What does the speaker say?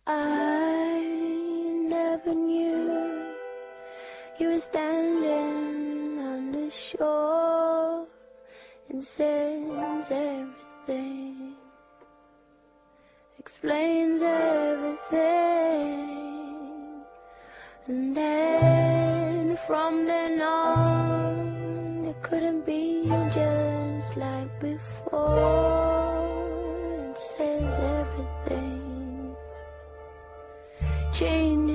I never knew you were standing on the shore and says everything, explains everything. And then from then on, it couldn't be just like before. It says everything. Change